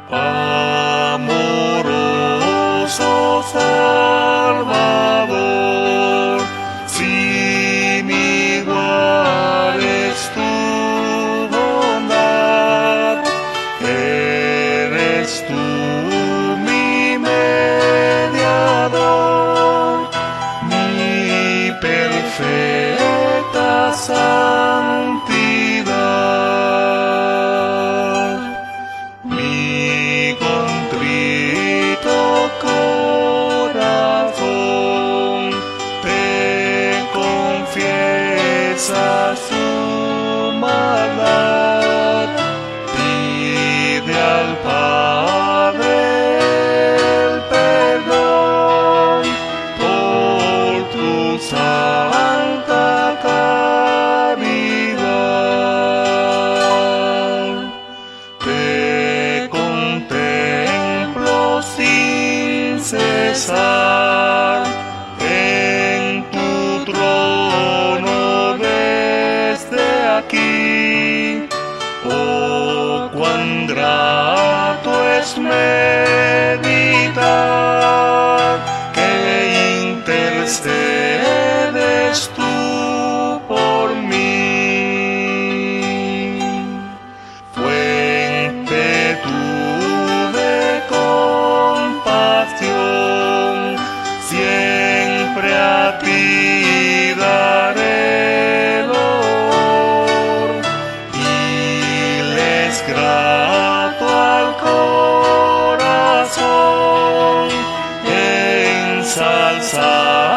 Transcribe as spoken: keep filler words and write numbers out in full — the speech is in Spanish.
Amoroso Salvador, sin igual es tu bondad, eres tú mi mediador, mi perfecta santidad, mi contrito corazón te confiesa su maldad, pide al Padre el perdón por tu santa caridad. Te contemplo sin cesar en tu trono desde aquí. Oh, cuán grato es meditar que intercedes tú por mí. Fuente tú de compasión, siempre a ti daré el honor y les grato al corazón ensalzar